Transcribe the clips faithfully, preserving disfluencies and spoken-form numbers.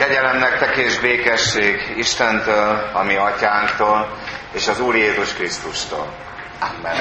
Kegyelem nektek és békesség Istentől, a mi atyánktól, és az Úr Jézus Krisztustól. Amen.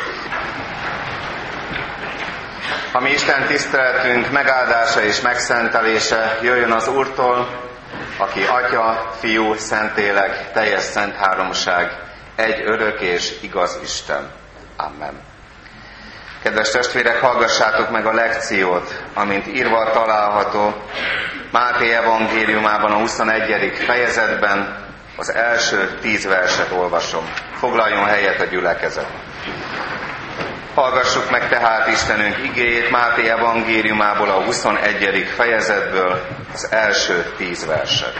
A mi Isten tiszteletünk megáldása és megszentelése jöjjön az Úrtól, aki Atya, Fiú, Szentlélek, teljes szent háromság, egy örök és igaz Isten. Amen. Kedves testvérek, hallgassátok meg a lekciót, amint írva található Máté evangéliumában a huszonegyedik fejezetben, az első tíz verset olvasom. Foglaljon helyet a gyülekezet. Hallgassuk meg tehát Istenünk igéjét Máté evangéliumából a huszonegyedik fejezetből, az első tíz verset.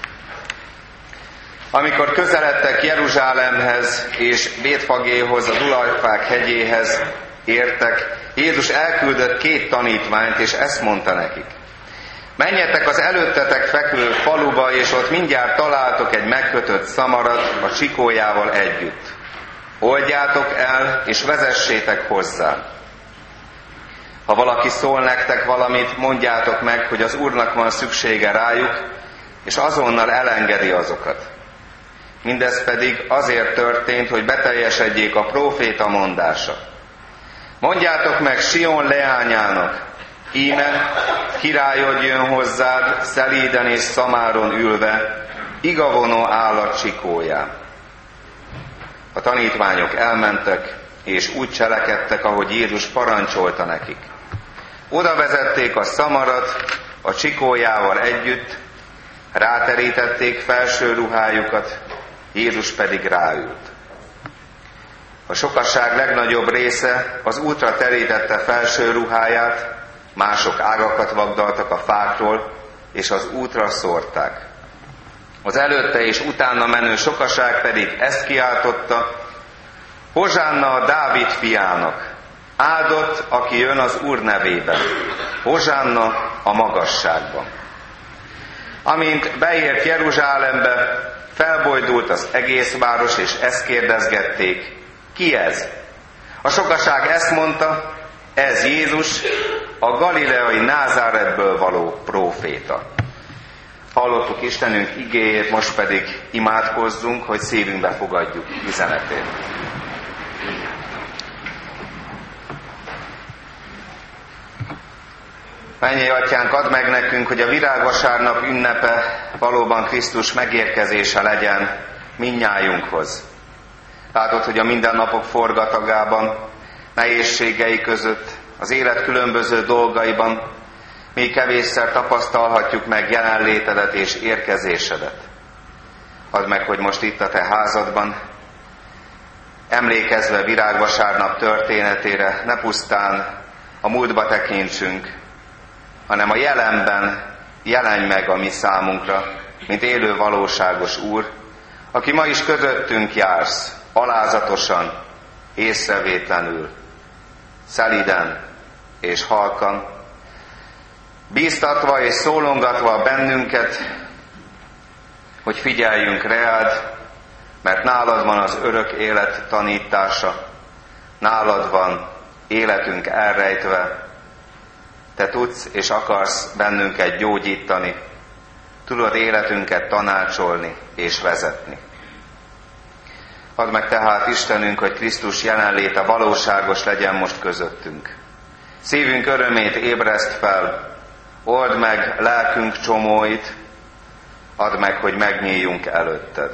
Amikor közeledtek Jeruzsálemhez és Bétfagéhoz, a Dulajfák hegyéhez értek, Jézus elküldött két tanítványt, és ezt mondta nekik: menjetek az előttetek fekvő faluba, és ott mindjárt találtok egy megkötött szamarat a csikójával együtt. Oldjátok el, és vezessétek hozzá. Ha valaki szól nektek valamit, mondjátok meg, hogy az Úrnak van szüksége rájuk, és azonnal elengedi azokat. Mindez pedig azért történt, hogy beteljesedjék a próféta mondása. Mondjátok meg Sion leányának: íme, királyod jön hozzád, szelíden és szamáron ülve, igavonó állat csikóján. A tanítványok elmentek, és úgy cselekedtek, ahogy Jézus parancsolta nekik. Oda vezették a szamarat a csikójával együtt, ráterítették felső ruhájukat, Jézus pedig ráült. A sokaság legnagyobb része az útra terítette felső ruháját, mások ágakat vagdaltak a fákról, és az útra szórták. Az előtte és utána menő sokaság pedig ezt kiáltotta: Hozsánna a Dávid fiának! Áldott, aki jön az Úr nevében! Hozsánna a magasságban! Amint beért Jeruzsálembe, felbojdult az egész város, és ezt kérdezgették: ki ez? A sokaság ezt mondta: ez Jézus, a galileai Názáretből való próféta. Hallottuk Istenünk igéjét, most pedig imádkozzunk, hogy szívünkbe fogadjuk üzenetét. Mennyei Atyánk, add meg nekünk, hogy a virágvasárnap ünnepe valóban Krisztus megérkezése legyen mindnyájunkhoz. Látod, hogy a mindennapok forgatagában, nehézségei között, az élet különböző dolgaiban még kevésszer tapasztalhatjuk meg jelenlétedet és érkezésedet. Add meg, hogy most itt a te házadban, emlékezve virágvasárnap történetére, ne pusztán a múltba tekintsünk, hanem a jelenben jelenj meg a mi számunkra, mint élő valóságos Úr, aki ma is közöttünk jársz, alázatosan, észrevétlenül, szelíden és halkan, bíztatva és szólongatva bennünket, hogy figyeljünk reád, mert nálad van az örök élet tanítása, nálad van életünk elrejtve, te tudsz és akarsz bennünket gyógyítani, tudod életünket tanácsolni és vezetni. Add meg tehát Istenünk, hogy Krisztus jelenléte valóságos legyen most közöttünk. Szívünk örömét ébreszt fel, old meg lelkünk csomóit, add meg, hogy megnyíljunk előtted.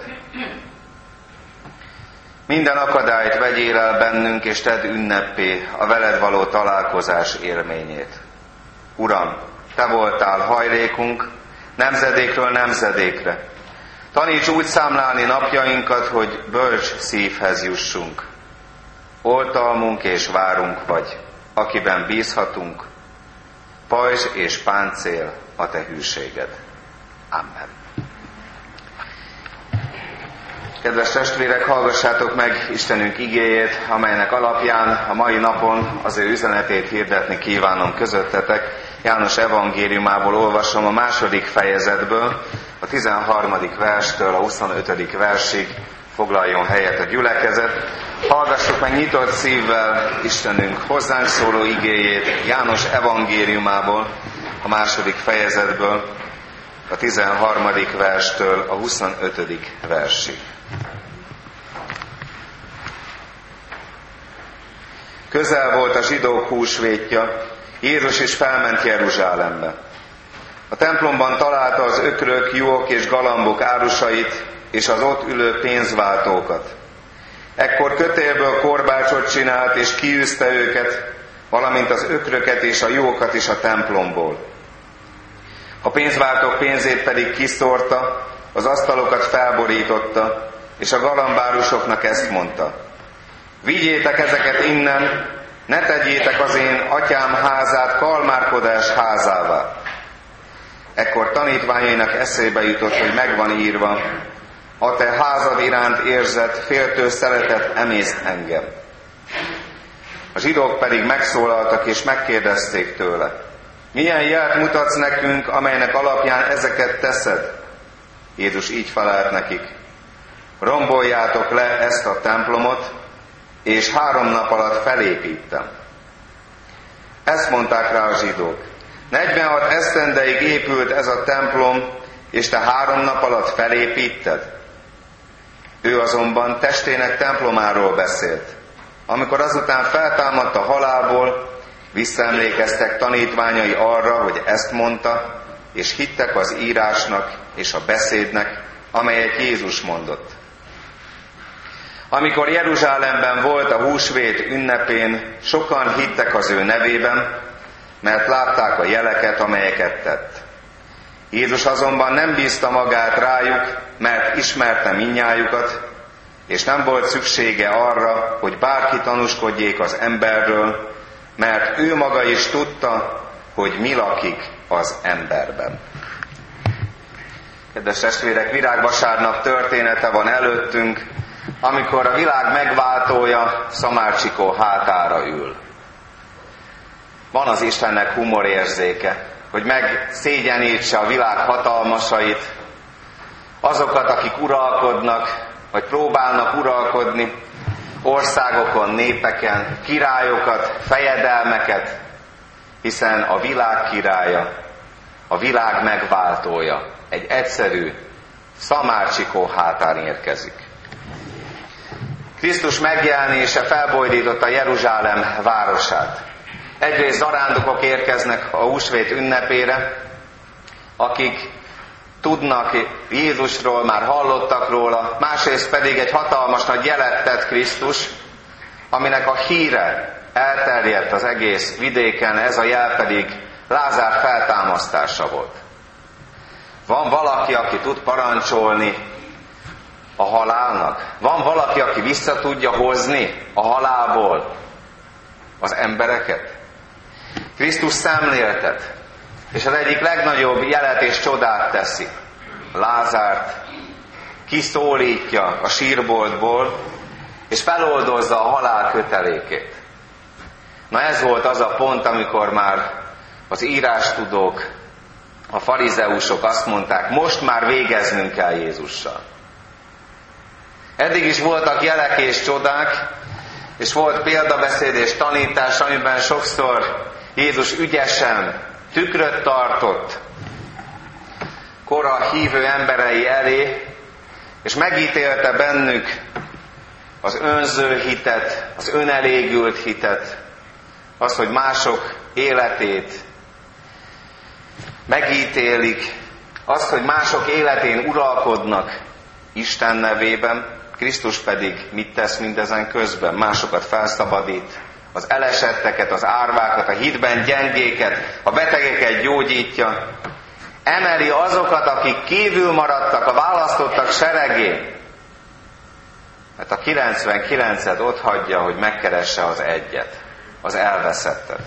Minden akadályt vegyél el bennünk, és tedd ünneppé a veled való találkozás élményét. Uram, te voltál hajlékunk nemzedékről nemzedékre. Taníts úgy számlálni napjainkat, hogy bölcs szívhez jussunk. Oltalmunk és várunk vagy, akiben bízhatunk, pajzs és páncél a te hűséged. Amen. Kedves testvérek, hallgassátok meg Istenünk igéjét, amelynek alapján a mai napon az ő üzenetét hirdetni kívánom közöttetek. János evangéliumából olvasom a második fejezetből, a tizenharmadik verstől a huszonötödik versig. Foglaljon helyet a gyülekezet. Hallgassuk meg nyitott szívvel Istenünk hozzánk szóló igéjét János evangéliumából, a második fejezetből, a tizenharmadik verstől a huszonötödik versig. Közel volt a zsidók húsvétja, Jézus is felment Jeruzsálembe. A templomban találta az ökrök, juhok és galambok árusait, és az ott ülő pénzváltókat. Ekkor kötélből korbácsot csinált, és kiűzte őket, valamint az ökröket és a juhokat is a templomból. A pénzváltók pénzét pedig kiszórta, az asztalokat felborította, és a galambárusoknak ezt mondta: vigyétek ezeket innen, ne tegyétek az én atyám házát kalmárkodás házává. Ekkor tanítványainak eszébe jutott, hogy megvan írva: a te házad iránt érzett, féltő szeretet emészt engem. A zsidók pedig megszólaltak és megkérdezték tőle: milyen jelt mutatsz nekünk, amelynek alapján ezeket teszed? Jézus így felelt nekik: romboljátok le ezt a templomot, és három nap alatt felépítem. Ezt mondták rá a zsidók: negyvenhat esztendeig épült ez a templom, és te három nap alatt felépíted? Ő azonban testének templomáról beszélt. Amikor azután feltámadt a halálból, visszaemlékeztek tanítványai arra, hogy ezt mondta, és hittek az írásnak és a beszédnek, amelyet Jézus mondott. Amikor Jeruzsálemben volt a húsvét ünnepén, sokan hittek az ő nevében, mert látták a jeleket, amelyeket tett. Jézus azonban nem bízta magát rájuk, mert ismerte mindnyájukat, és nem volt szüksége arra, hogy bárki tanúskodjék az emberről, mert ő maga is tudta, hogy mi lakik az emberben. Kedves testvérek, virágvasárnap története van előttünk, amikor a világ megváltója Szamárcsikó hátára ül. Van az Istennek humorérzéke, hogy megszégyenítse a világ hatalmasait, azokat, akik uralkodnak, vagy próbálnak uralkodni, országokon, népeken, királyokat, fejedelmeket, hiszen a világ királya, a világ megváltója egy egyszerű Szamárcsikó hátán érkezik. Krisztus megjelenése felbojdította Jeruzsálem városát. Egyrészt zarándokok érkeznek a húsvét ünnepére, akik tudnak Jézusról, már hallottak róla, másrészt pedig egy hatalmas nagy jelet tett Krisztus, aminek a híre elterjedt az egész vidéken, ez a jel pedig Lázár feltámasztása volt. Van valaki, aki tud parancsolni a halálnak? Van valaki, aki vissza tudja hozni a halálból az embereket? Krisztus szemléltet, és az egyik legnagyobb jelet és csodát teszi. Lázárt kiszólítja a sírboltból, és feloldozza a halál kötelékét. Na ez volt az a pont, amikor már az írástudók, a farizeusok azt mondták, most már végeznünk kell Jézussal. Eddig is voltak jelek és csodák, és volt példabeszéd és tanítás, amiben sokszor Jézus ügyesen tükröt tartott kora hívő emberei elé, és megítélte bennük az önző hitet, az önelégült hitet, az, hogy mások életét megítélik, az, hogy mások életén uralkodnak Isten nevében, Krisztus pedig mit tesz mindezen közben? Másokat felszabadít, az elesetteket, az árvákat, a hitben gyengéket, a betegeket gyógyítja, emeli azokat, akik kívül maradtak a választottak seregén, mert a kilencvenkilencet ott hagyja, hogy megkeresse az egyet, az elveszettet.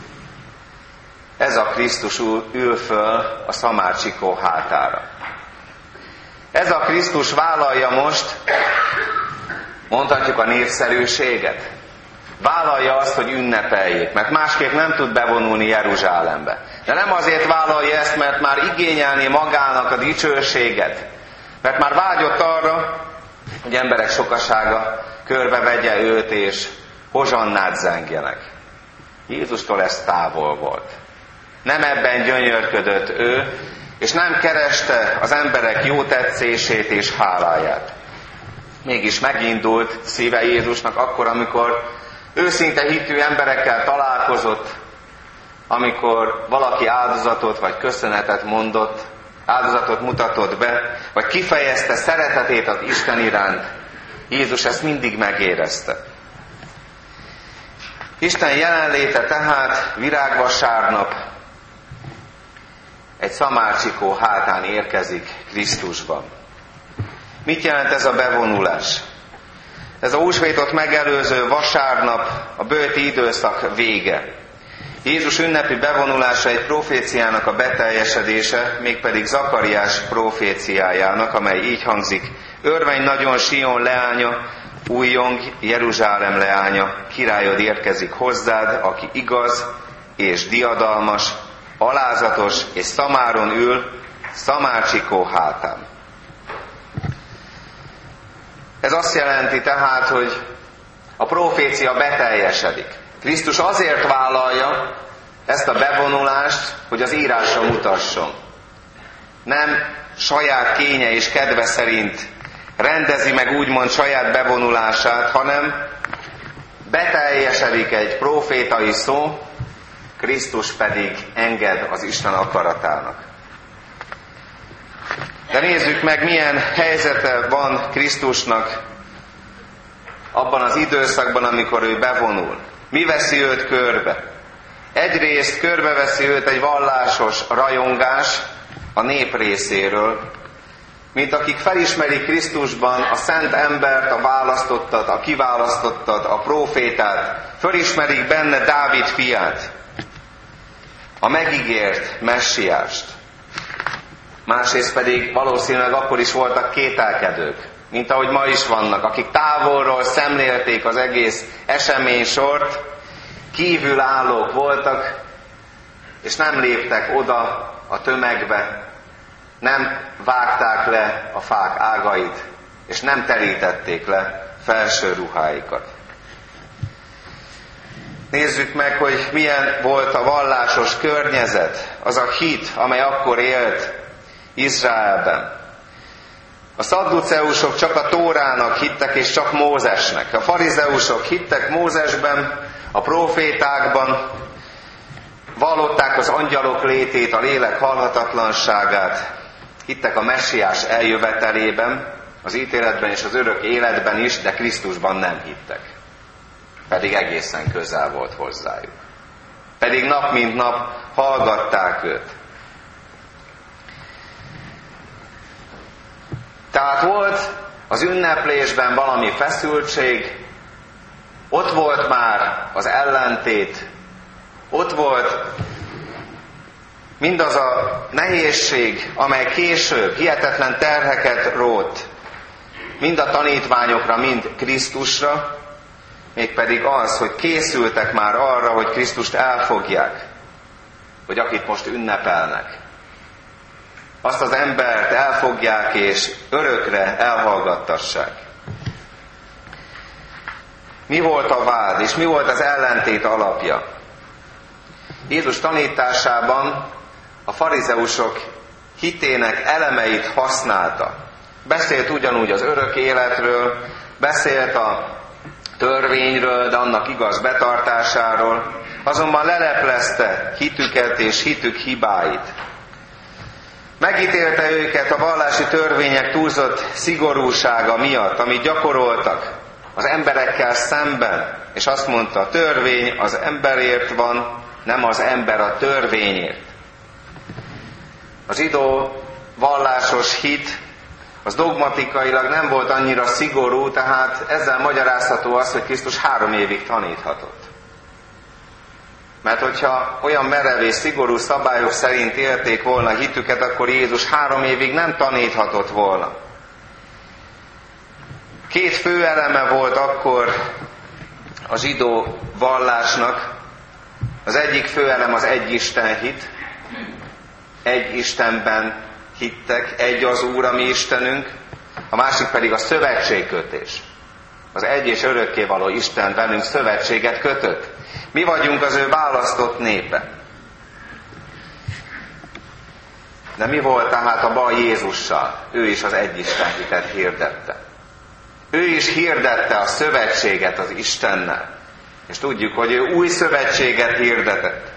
Ez a Krisztus ül föl a Szamárcsikó hátára. Ez a Krisztus vállalja most, mondhatjuk, a népszerűséget. Vállalja azt, hogy ünnepeljék, mert másképp nem tud bevonulni Jeruzsálembe. De nem azért vállalja ezt, mert már igényelni magának a dicsőséget, mert már vágyott arra, hogy emberek sokasága körbevegye őt, és hozsannát zengjenek. Jézustól ez távol volt. Nem ebben gyönyörködött ő, és nem kereste az emberek jó tetszését és háláját. Mégis megindult szíve Jézusnak akkor, amikor őszinte hitű emberekkel találkozott, amikor valaki áldozatot vagy köszönetet mondott, áldozatot mutatott be, vagy kifejezte szeretetét az Isten iránt. Jézus ezt mindig megérezte. Isten jelenléte tehát virágvasárnap egy szamárcsikó hátán érkezik Krisztusban. Mit jelent ez a bevonulás? Ez a húsvétot megelőző vasárnap a bőti időszak vége. Jézus ünnepi bevonulása egy proféciának a beteljesedése, mégpedig Zakariás proféciájának, amely így hangzik: örvenj nagyon Sion leánya, újjong Jeruzsálem leánya, királyod érkezik hozzád, aki igaz és diadalmas, alázatos és szamáron ül, szamárcsikó hátán. Ez azt jelenti tehát, hogy a profécia beteljesedik. Krisztus azért vállalja ezt a bevonulást, hogy az írásra mutasson. Nem saját kénye és kedve szerint rendezi meg úgymond saját bevonulását, hanem beteljesedik egy profétai szó, Krisztus pedig enged az Isten akaratának. De nézzük meg, milyen helyzete van Krisztusnak abban az időszakban, amikor ő bevonul. Mi veszi őt körbe? Egyrészt körbeveszi őt egy vallásos rajongás a nép részéről, mint akik felismerik Krisztusban a szent embert, a választottat, a kiválasztottat, a prófétát, felismerik benne Dávid fiát, a megígért messiást. Másrészt pedig valószínűleg akkor is voltak kételkedők, mint ahogy ma is vannak, akik távolról szemlélték az egész eseménysort, kívülállók voltak, és nem léptek oda a tömegbe, nem vágták le a fák ágait, és nem terítették le felső ruháikat. Nézzük meg, hogy milyen volt a vallásos környezet, az a hit, amely akkor élt Izraelben. A szadduceusok csak a Tórának hittek, és csak Mózesnek. A farizeusok hittek Mózesben, a prófétákban, vallották az angyalok létét, a lélek halhatatlanságát, hittek a messiás eljövetelében, az ítéletben és az örök életben is, de Krisztusban nem hittek. Pedig egészen közel volt hozzájuk. Pedig nap mint nap hallgatták őt. Tehát volt az ünneplésben valami feszültség, ott volt már az ellentét, ott volt mindaz a nehézség, amely később hihetetlen terheket rótt, mind a tanítványokra, mind Krisztusra, mégpedig az, hogy készültek már arra, hogy Krisztust elfogják, hogy akit most ünnepelnek. Azt az embert elfogják és örökre elhallgattassák. Mi volt a vád, és mi volt az ellentét alapja? Jézus tanításában a farizeusok hitének elemeit használta. Beszélt ugyanúgy az örök életről, beszélt a törvényről, de annak igaz betartásáról, azonban leleplezte hitüket és hitük hibáit. Megítélte őket a vallási törvények túlzott szigorúsága miatt, amit gyakoroltak az emberekkel szemben, és azt mondta, a törvény az emberért van, nem az ember a törvényért. A zsidó vallásos hit az dogmatikailag nem volt annyira szigorú, tehát ezzel magyarázható az, hogy Krisztus három évig taníthatott. Mert hogyha olyan merev és szigorú szabályok szerint élték volna hitüket, akkor Jézus három évig nem taníthatott volna. Két fő eleme volt akkor a zsidó vallásnak. Az egyik fő elem az egyisten hit. Egy Istenben hittek, egy az Úr, a mi Istenünk. A másik pedig a szövetségkötés. Az egy és örökkévaló Isten velünk szövetséget kötött. Mi vagyunk az ő választott népe. De mi volt tehát a baj Jézussal? Ő is az egyisten hitet hirdette. Ő is hirdette a szövetséget az Istennel. És tudjuk, hogy ő új szövetséget hirdetett.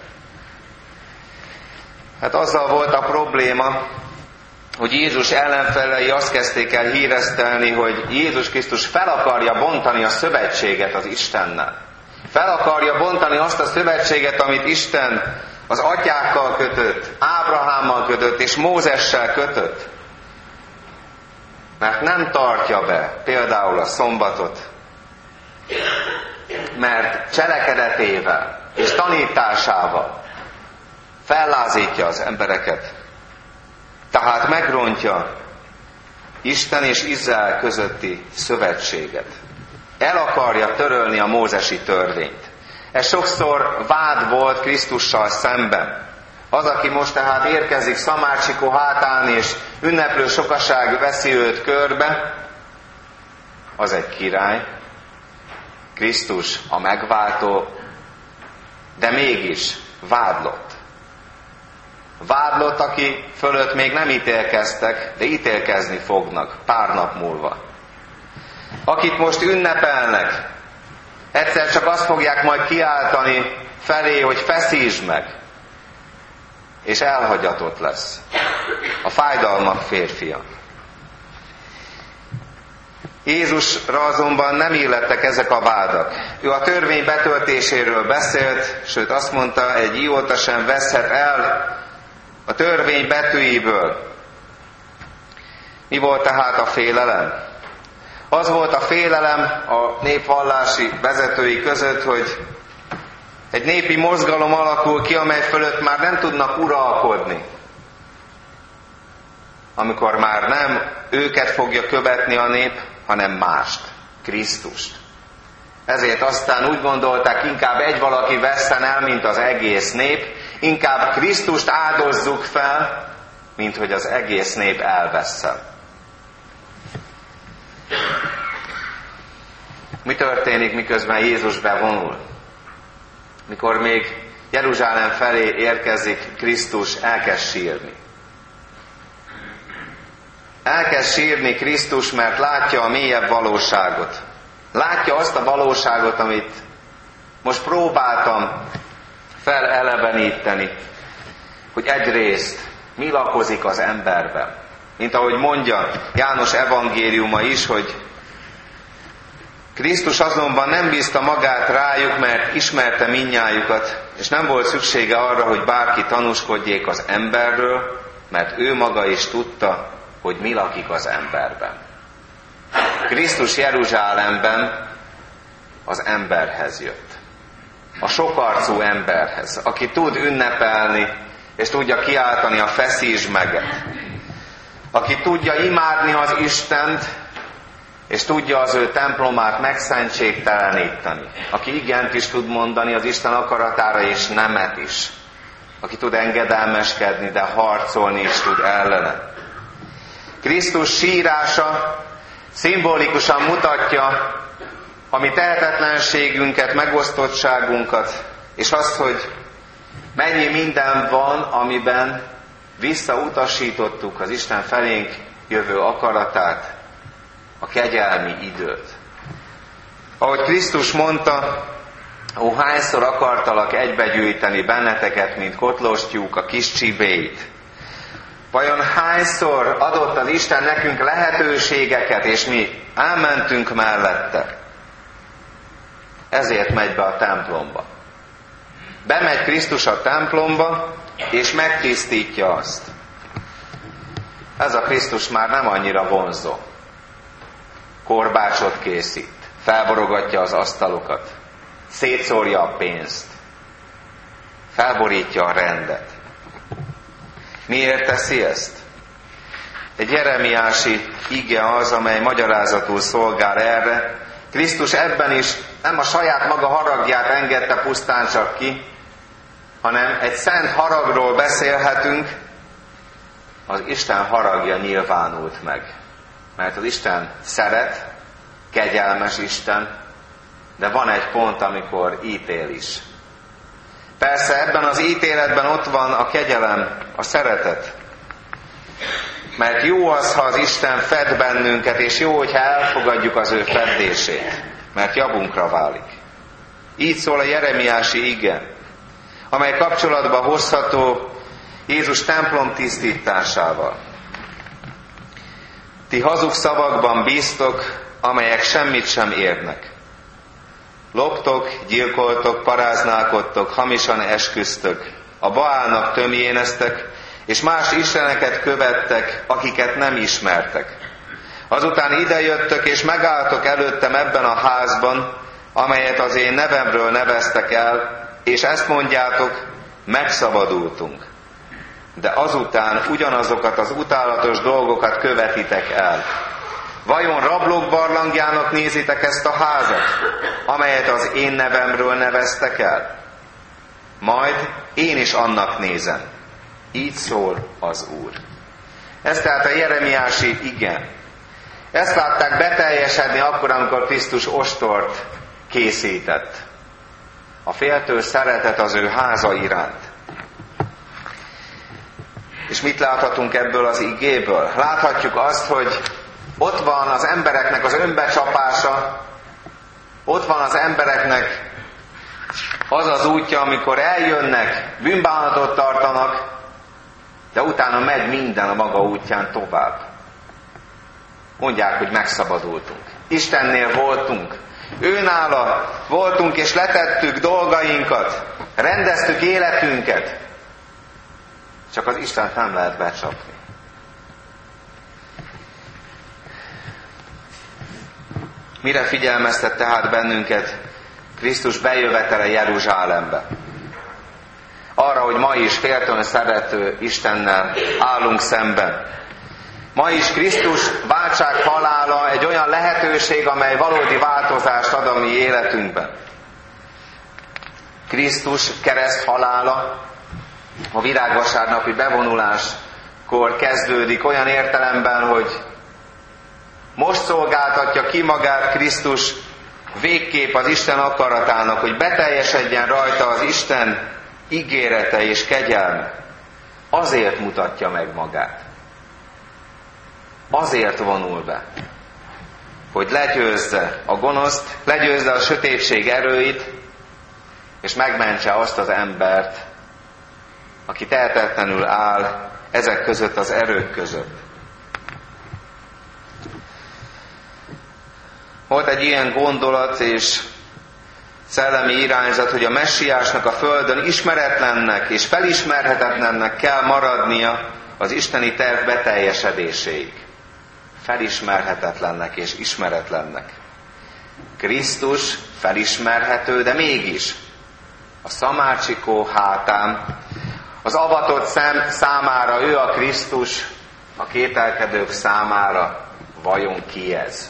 Hát azzal volt a probléma, hogy Jézus ellenfelei azt kezdték el híresztelni, hogy Jézus Krisztus fel akarja bontani a szövetséget az Istennel. Fel akarja bontani azt a szövetséget, amit Isten az atyákkal kötött, Ábrahámmal kötött és Mózessel kötött. Mert nem tartja be például a szombatot, mert cselekedetével és tanításával fellázítja az embereket. Tehát megrontja Isten és Izrael közötti szövetséget. El akarja törölni a mózesi törvényt. Ez sokszor vád volt Krisztussal szemben. Az, aki most tehát érkezik Szamácsikó hátán, és ünneplő sokaság veszi őt körbe, az egy király, Krisztus a megváltó, de mégis vádlott. Vádlott, aki fölött még nem ítélkeztek, de ítélkezni fognak pár nap múlva. Akit most ünnepelnek, egyszer csak azt fogják majd kiáltani felé, hogy feszítsd meg, és elhagyatott lesz. A fájdalmak férfia. Jézusra azonban nem illettek ezek a vádak. Ő a törvény betöltéséről beszélt, sőt azt mondta, egy ióta sem veszhet el a törvény betűiből. Mi volt tehát a félelem? Az volt a félelem a népvallási vezetői között, hogy egy népi mozgalom alakul ki, amely fölött már nem tudnak uralkodni. Amikor már nem őket fogja követni a nép, hanem mást, Krisztust. Ezért aztán úgy gondolták, inkább egy valaki vesszen el, mint az egész nép, inkább Krisztust áldozzuk fel, mint hogy az egész nép elvesszen. Mi történik, miközben Jézus bevonul? Mikor még Jeruzsálem felé érkezik Krisztus, elkezd sírni. Elkezd sírni Krisztus, mert látja a mélyebb valóságot. Látja azt a valóságot, amit most próbáltam feleleveníteni, hogy egyrészt mi lakozik az emberben. Mint ahogy mondja János evangéliuma is, hogy Krisztus azonban nem bízta magát rájuk, mert ismerte mindnyájukat, és nem volt szüksége arra, hogy bárki tanúskodjék az emberről, mert ő maga is tudta, hogy mi lakik az emberben. Krisztus Jeruzsálemben az emberhez jött. A sokarcú emberhez, aki tud ünnepelni, és tudja kiáltani a feszítsd meget. Aki tudja imádni az Istent, és tudja az ő templomát megszentségteleníteni. Aki igent is tud mondani az Isten akaratára, és nemet is. Aki tud engedelmeskedni, de harcolni is tud ellene. Krisztus sírása szimbolikusan mutatja a mi tehetetlenségünket, megosztottságunkat, és azt, hogy mennyi minden van, amiben visszautasítottuk az Isten felénk jövő akaratát, a kegyelmi időt. Ahogy Krisztus mondta, ó, hányszor akartalak egybegyűjteni benneteket, mint kotlóstyúk a kis csibéit. Vajon hányszor adott az Isten nekünk lehetőségeket, és mi elmentünk mellette? Ezért megy be a templomba. Bemegy Krisztus a templomba, és megtisztítja azt. Ez a Krisztus már nem annyira vonzó. Korbácsot készít, felborogatja az asztalokat, szétszórja a pénzt, felborítja a rendet. Miért teszi ezt? Egy jeremiási ige az, amely magyarázatul szolgál erre. Krisztus ebben is nem a saját maga haragját engedte pusztán csak ki, hanem egy szent haragról beszélhetünk, az Isten haragja nyilvánult meg. Mert az Isten szeret, kegyelmes Isten, de van egy pont, amikor ítél is. Persze ebben az ítéletben ott van a kegyelem, a szeretet, Mert jó az, ha az Isten fed bennünket, és jó, hogyha elfogadjuk az ő feddését, mert javunkra válik. Így szól a jeremiási ige, amely kapcsolatba hozható Jézus templom tisztításával. Ti hazug szavakban bíztok, amelyek semmit sem érnek. Loptok, gyilkoltok, paráználkodtok, hamisan esküztök, a Baálnak tömjéneztek, és más isteneket követtek, akiket nem ismertek. Azután idejöttök, és megálltok előttem ebben a házban, amelyet az én nevemről neveztek el, és ezt mondjátok, megszabadultunk. De azután ugyanazokat az utálatos dolgokat követitek el. Vajon rablók barlangjának nézitek ezt a házat, amelyet az én nevemről neveztek el? Majd én is annak nézem. Így szól az Úr. Ez tehát a jeremiási ige. Ezt látták beteljesedni akkor, amikor Krisztus ostort készített. A féltő szeretet az ő háza iránt. És mit láthatunk ebből az igéből? Láthatjuk azt, hogy ott van az embereknek az önbecsapása, ott van az embereknek az az útja, amikor eljönnek, bűnbánatot tartanak, de utána megy minden a maga útján tovább. Mondják, hogy megszabadultunk. Istennél voltunk. Őnála voltunk, és letettük dolgainkat, rendeztük életünket. Csak az Istent nem lehet becsapni. Mire figyelmeztet tehát bennünket Krisztus bejövetele Jeruzsálembe? Arra, hogy ma is féltőn szerető Istennel állunk szemben. Ma is Krisztus váltság halála egy olyan lehetőség, amely valódi változást ad a mi életünkben. Krisztus kereszt halála a virágvasárnapi bevonuláskor kezdődik olyan értelemben, hogy most szolgáltatja ki magát Krisztus végképp az Isten akaratának, hogy beteljesedjen rajta az Isten ígérete és kegyelme. Azért mutatja meg magát. Azért vonul be, hogy legyőzze a gonoszt, legyőzze a sötétség erőit, és megmentse azt az embert, aki tehetetlenül áll ezek között az erők között. Volt egy ilyen gondolat és szellemi irányzat, hogy a messiásnak a földön ismeretlennek és felismerhetetlennek kell maradnia az isteni terv beteljesedéséig. Felismerhetetlennek és ismeretlennek. Krisztus felismerhető, de mégis a szamácsikó hátán, az avatott szem számára ő a Krisztus, a kételkedők számára vajon ki ez?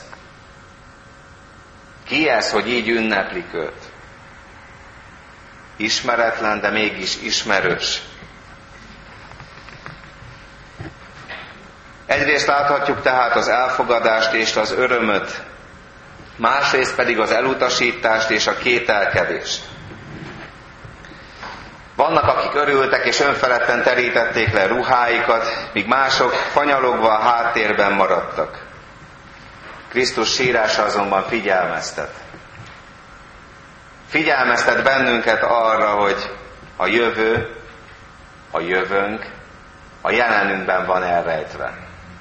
Ki ez, hogy így ünneplik őt? Ismeretlen, de mégis ismerős. Egyrészt láthatjuk tehát az elfogadást és az örömöt, másrészt pedig az elutasítást és a kételkedést. Vannak, akik örültek és önfeledten terítették le ruháikat, míg mások fanyalogva a háttérben maradtak. Krisztus sírása azonban figyelmeztet. Figyelmeztet bennünket arra, hogy a jövő, a jövőnk, a jelenünkben van elrejtve.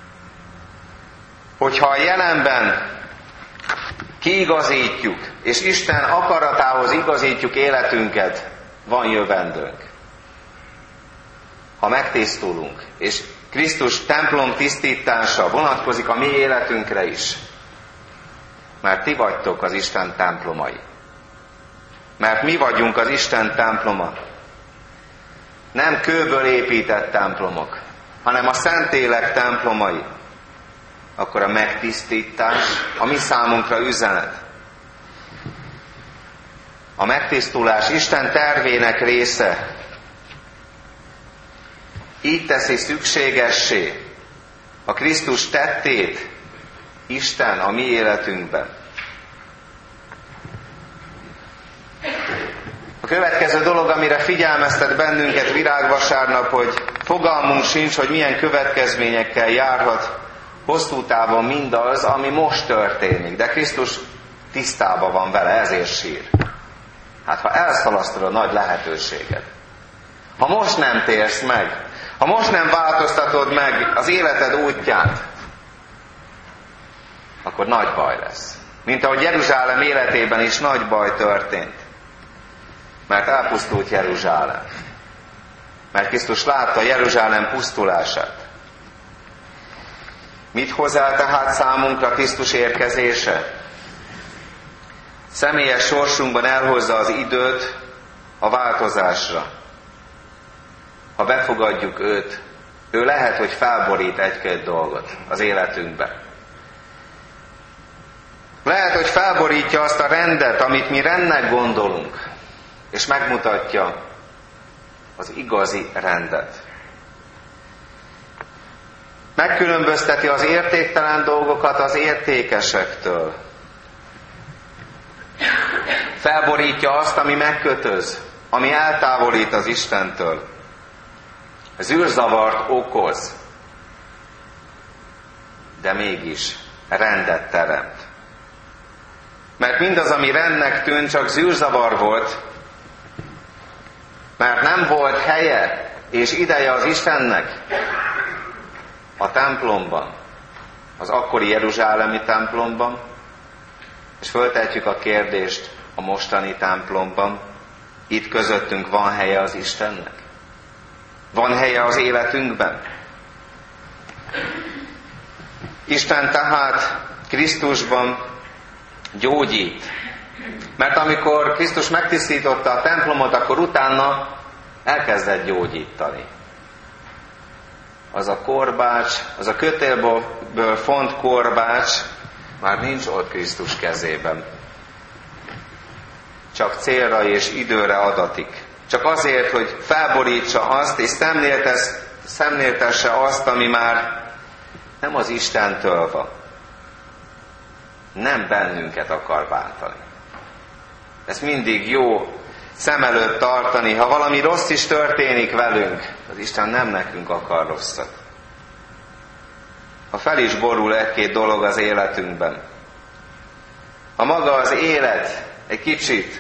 Hogyha a jelenben kiigazítjuk, és Isten akaratához igazítjuk életünket, van jövendőnk. Ha megtisztulunk, és Krisztus templom tisztítása vonatkozik a mi életünkre is, mert ti vagytok az Isten templomai. Mert mi vagyunk az Isten temploma. Nem kőből épített templomok, hanem a Szentlélek templomai. Akkor a megtisztítás a mi számunkra üzenet. A megtisztulás Isten tervének része. Így teszi szükségessé a Krisztus tettét Isten a mi életünkben. A következő dolog, amire figyelmeztet bennünket virágvasárnap, hogy fogalmunk sincs, hogy milyen következményekkel járhat hosszú távon mindaz, ami most történik. De Krisztus tisztában van vele, ezért sír. Hát ha elszalasztod a nagy lehetőséged, ha most nem térsz meg, ha most nem változtatod meg az életed útját, akkor nagy baj lesz. Mint ahogy Jeruzsálem életében is nagy baj történt. Mert elpusztult Jeruzsálem. Mert Krisztus látta Jeruzsálem pusztulását. Mit hoz el tehát számunkra Krisztus érkezése? Személyes sorsunkban elhozza az időt a változásra. Ha befogadjuk őt, ő lehet, hogy felborít egy-két dolgot az életünkbe. Lehet, hogy felborítja azt a rendet, amit mi rendnek gondolunk, és megmutatja az igazi rendet. Megkülönbözteti az értéktelen dolgokat az értékesektől. Felborítja azt, ami megkötöz, ami eltávolít az Istentől. Zűrzavart okoz, de mégis rendet teremt. Mert mindaz, ami rendnek tűnt, csak zűrzavar volt, mert nem volt helye és ideje az Istennek a templomban, az akkori jeruzsálemi templomban, és föltehetjük a kérdést a mostani templomban, itt közöttünk van helye az Istennek? Van helye az életünkben? Isten tehát Krisztusban gyógyít. Mert amikor Krisztus megtisztította a templomot, akkor utána elkezdett gyógyítani. Az a korbács, az a kötélből font korbács már nincs ott Krisztus kezében. Csak célra és időre adatik. Csak azért, hogy felborítsa azt, és szemléltesse azt, ami már nem az Istentől van. Nem bennünket akar bántani. Ezt mindig jó szem előtt tartani. Ha valami rossz is történik velünk, az Isten nem nekünk akar rosszat. Ha fel is borul egy-két dolog az életünkben, ha maga az élet egy kicsit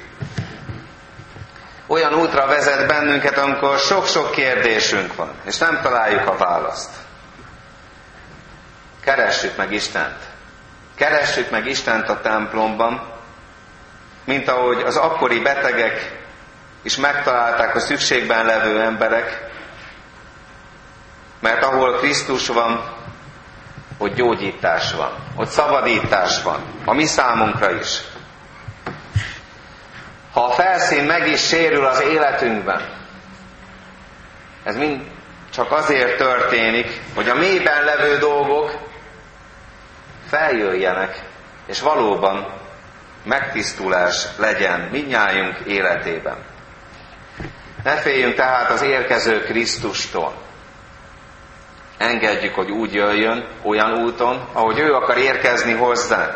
olyan útra vezet bennünket, amikor sok-sok kérdésünk van, és nem találjuk a választ. Keressük meg Istent. Keressük meg Istent a templomban, mint ahogy az akkori betegek is megtalálták a szükségben levő emberek, mert ahol Krisztus van, ott gyógyítás van, ott szabadítás van, a mi számunkra is. Ha a felszín meg is sérül az életünkben, ez mind csak azért történik, hogy a mélyben levő dolgok feljöjjenek, és valóban megtisztulás legyen mindnyájunk életében. Ne féljünk tehát az érkező Krisztustól. Engedjük, hogy úgy jöjjön, olyan úton, ahogy ő akar érkezni hozzánk.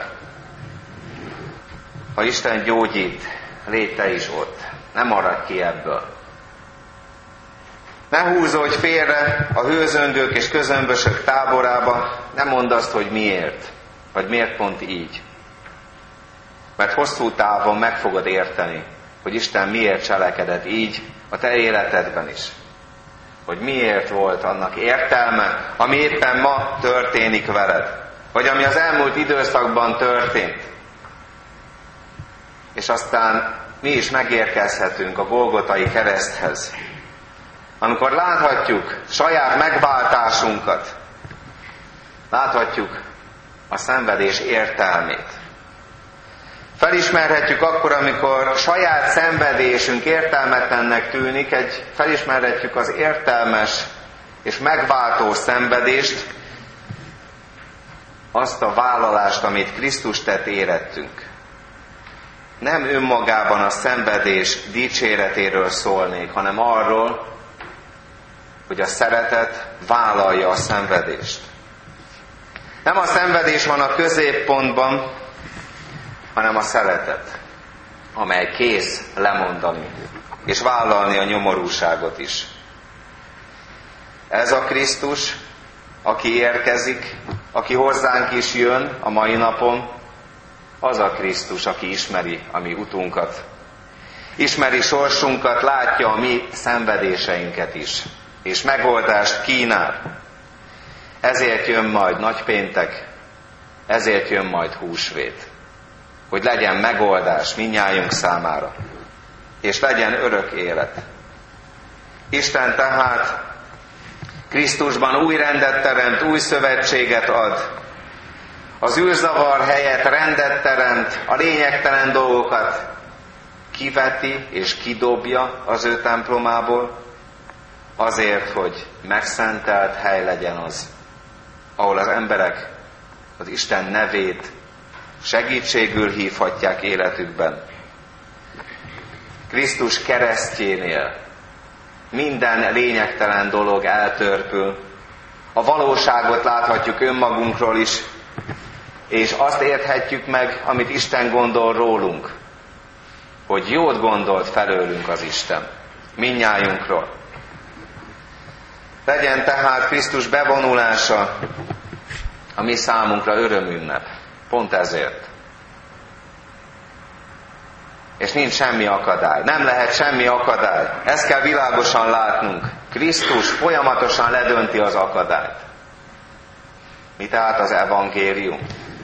Ha Isten gyógyít, légy te is ott. Ne maradj ki ebből. Ne húzódj félre a hőzöngők és közömbösök táborába, ne mondd azt, hogy miért, vagy miért pont így. Mert hosszú távon meg fogod érteni, hogy Isten miért cselekedett így a te életedben is. Hogy miért volt annak értelme, ami éppen ma történik veled. Vagy ami az elmúlt időszakban történt. És aztán mi is megérkezhetünk a Golgotai kereszthez. Amikor láthatjuk saját megváltásunkat, láthatjuk a szenvedés értelmét. Felismerhetjük akkor, amikor saját szenvedésünk értelmetlennek tűnik, egy, felismerhetjük az értelmes és megváltó szenvedést, azt a vállalást, amit Krisztus tett érettünk. Nem önmagában a szenvedés dicséretéről szólnék, hanem arról, hogy a szeretet vállalja a szenvedést. Nem a szenvedés van a középpontban, hanem a szeretet. amely kész lemondani, és vállalni a nyomorúságot is. Ez a Krisztus, aki érkezik, aki hozzánk is jön a mai napon, az a Krisztus, aki ismeri a mi utunkat, ismeri sorsunkat, látja a mi szenvedéseinket is, és megoldást kínál. Ezért jön majd nagypéntek, ezért jön majd húsvét, hogy legyen megoldás mindnyájunk számára, és legyen örök élet. Isten tehát Krisztusban új rendet teremt, új szövetséget ad. Az űrzavar helyett rendet teremt, a lényegtelen dolgokat kiveti és kidobja az ő templomából, azért, hogy megszentelt hely legyen az, ahol az emberek az Isten nevét segítségül hívhatják életükben. Krisztus keresztjénél minden lényegtelen dolog eltörpül. A valóságot láthatjuk önmagunkról is, és azt érthetjük meg, amit Isten gondol rólunk, hogy jót gondolt felőlünk az Isten, mindnyájunkról. Legyen tehát Krisztus bevonulása a mi számunkra örömünnep. Pont ezért. És nincs semmi akadály. Nem lehet semmi akadály. Ezt kell világosan látnunk. Krisztus folyamatosan ledönti az akadályt. Mi tehát az evangélium?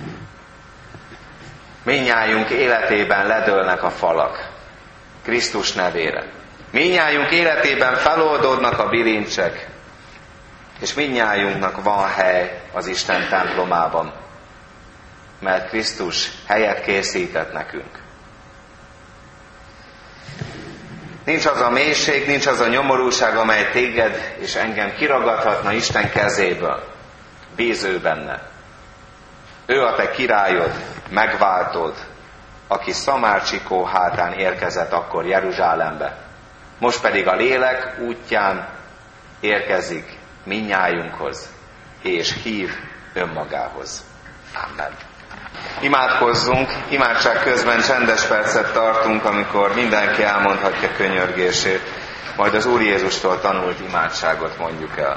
Mindnyájunk életében ledőlnek a falak. Krisztus nevére. Mindnyájunk életében feloldódnak a bilincsek. És mindnyájunknak van hely az Isten templomában. Mert Krisztus helyet készített nekünk. Nincs az a mélység, nincs az a nyomorúság, amely téged és engem kiragadhatna Isten kezéből. Bízz ő benne. Ő a te királyod, megváltod, aki Szamár-Csikó hátán érkezett akkor Jeruzsálembe. Most pedig a lélek útján érkezik mindnyájunkhoz, és hív önmagához. Amen. Imádkozzunk, imádság közben csendes percet tartunk, amikor mindenki elmondhatja könyörgését, majd az Úr Jézustól tanult imádságot mondjuk el.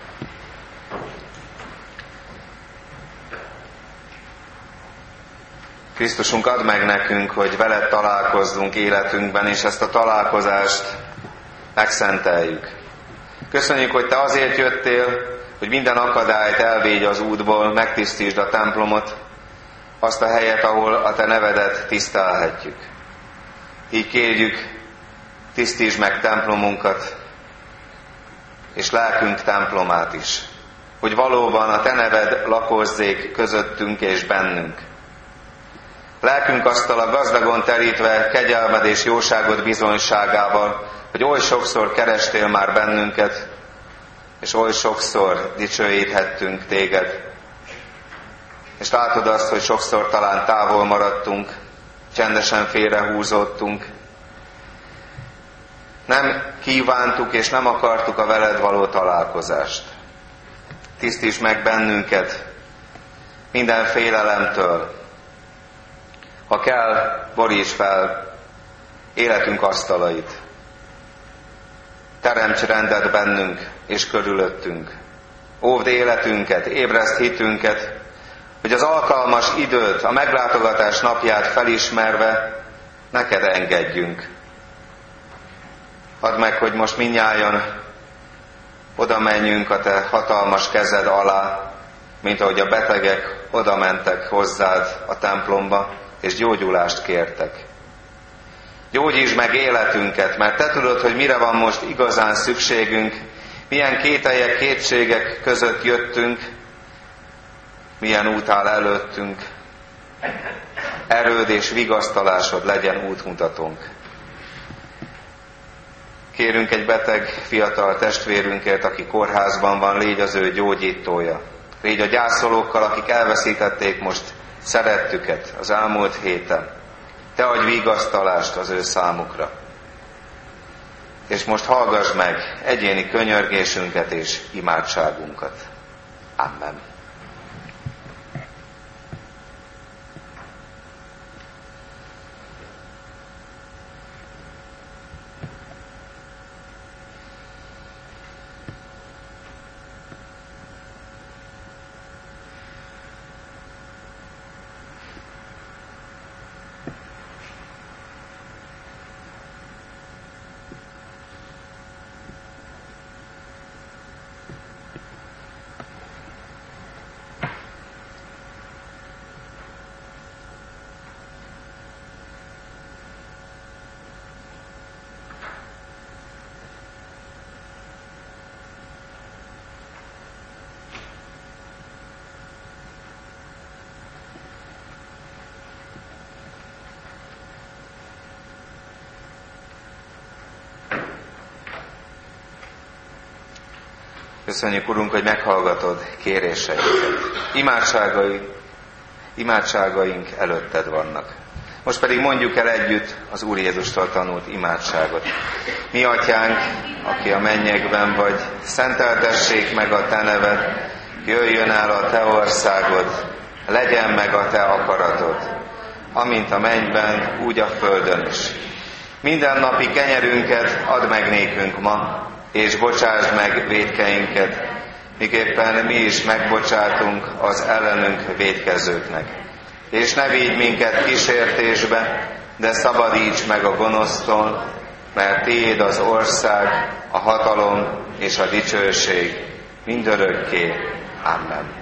Krisztusunk, add meg nekünk, hogy veled találkozzunk életünkben, és ezt a találkozást megszenteljük. Köszönjük, hogy te azért jöttél, hogy minden akadályt elvédj az útból, megtisztítsd a templomot, azt a helyet, ahol a te nevedet tisztelhetjük. Így kérjük, tisztítsd meg templomunkat, és lelkünk templomát is, hogy valóban a te neved lakozzék közöttünk és bennünk. Lelkünk asztala gazdagon terítve kegyelmed és jóságod bizonyságával, hogy oly sokszor kerestél már bennünket, és oly sokszor dicsőíthettünk téged. És látod azt, hogy sokszor talán távol maradtunk, csendesen félrehúzódtunk. Nem kívántuk és nem akartuk a veled való találkozást. Tisztíts meg bennünket minden félelemtől. Ha kell, boríts fel életünk asztalait. Teremts rendet bennünk és körülöttünk. Óvd életünket, ébreszt hitünket, hogy az alkalmas időt, a meglátogatás napját felismerve neked engedjünk. Add meg, hogy most mindnyájan oda menjünk a te hatalmas kezed alá, mint ahogy a betegek oda mentek hozzád a templomba, és gyógyulást kértek. Gyógyítsd meg életünket, mert te tudod, hogy mire van most igazán szükségünk, milyen kételyek, kétségek között jöttünk, milyen út áll előttünk. Erőd és vigasztalásod legyen útmutatónk. Kérünk egy beteg fiatal testvérünkért, aki kórházban van, légy az ő gyógyítója. Légy a gyászolókkal, akik elveszítették most szerettüket az elmúlt héten. Te adj vigasztalást az ő számukra. És most hallgass meg egyéni könyörgésünket és imádságunkat. Amen. Köszönjük, Urunk, hogy meghallgatod kéréseinket. Imádságaink, imádságaink előtted vannak. Most pedig mondjuk el együtt az Úr Jézustól tanult imádságot. Mi atyánk, aki a mennyekben vagy, szenteltessék meg a te neved, jöjjön el a te országod, legyen meg a te akaratod, amint a mennyben, úgy a földön is. Minden napi kenyerünket add meg nékünk ma, és bocsásd meg vétkeinket, miképpen mi is megbocsátunk az ellenünk vétkezőknek. És ne vigy minket kísértésbe, de szabadíts meg a gonosztól, mert tiéd az ország, a hatalom és a dicsőség mindörökké. Amen.